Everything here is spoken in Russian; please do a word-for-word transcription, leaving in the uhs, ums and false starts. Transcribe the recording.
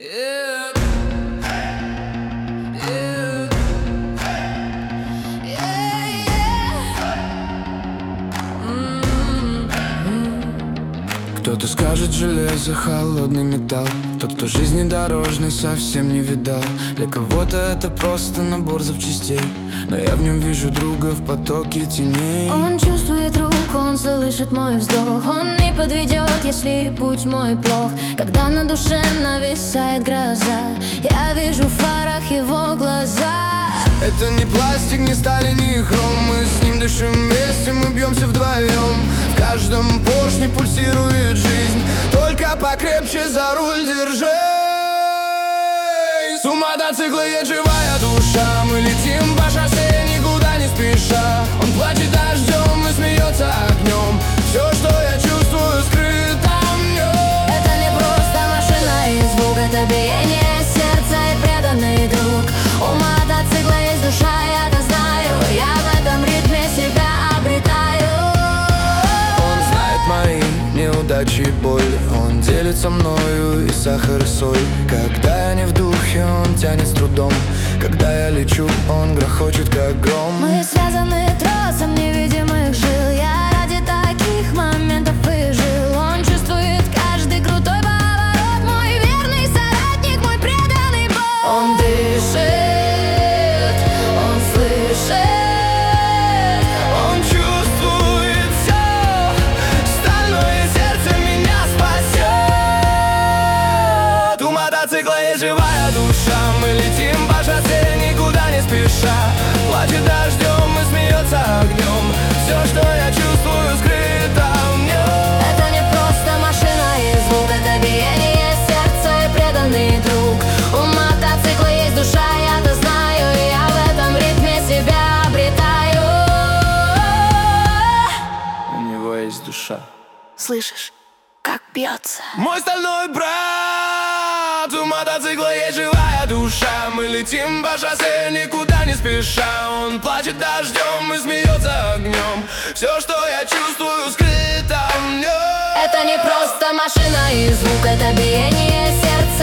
Yeah. Yeah. Yeah, yeah. Mm-hmm. Кто-то скажет железо, холодный металл. Тот, кто жизни дорожной совсем не видал. Для кого-то это просто набор запчастей, но я в нем вижу друга в потоке теней. Он чувствует руку, он слышит мой вздох. Он не подведет, если путь мой плох. Когда на душе нависает гроза, я вижу в фарах его глаза. Это не пластик, не сталь, не хром. Мы с ним дышим вместе, мы бьемся вдвоем. В каждом поршне пульсирует жизнь. Только покрепче за руль держись. У мотоцикла есть живая душа. Мы летим по шоссе, никуда не спеша. Он плачет дождем и смеется огнем. Все, что я чувствую, скрыто в нем. Это не просто машина и звук, это биение сердца и преданный друг. У мотоцикла есть душа, я-то знаю. Я в этом ритме себя обретаю. Он знает мои неудачи и боль. Он делится мною и сахар и соль. Когда я не в духе, он тянет с трудом. Когда я лечу, он грохочет как гром. Мы связаны тросом невидимых жил. Я ради таких моментов и жил. Он чувствует каждый крутой поворот. Мой верный соратник, мой преданный бог. Он дышит, он слышит, Он чувствует все. Стальное сердце меня спасет. У мотоцикла есть живая душа. Мы летим по шоссе, никуда не спеша. Плачет дождем и смеется огнем. Все, что я чувствую, скрыто в нем. это не просто машина и звук, это биение сердца и преданный друг. У мотоцикла есть душа, я-то знаю. Я в этом ритме себя обретаю. У него есть душа. Слышишь, как бьется? Мой стальной брат, у мотоцикла есть живая душа. Мы летим по шоссе, никуда не спеша. Он плачет дождем и смеется огнем. Все, что я чувствую, скрыто в нем. Это не просто машина и звук, это биение сердца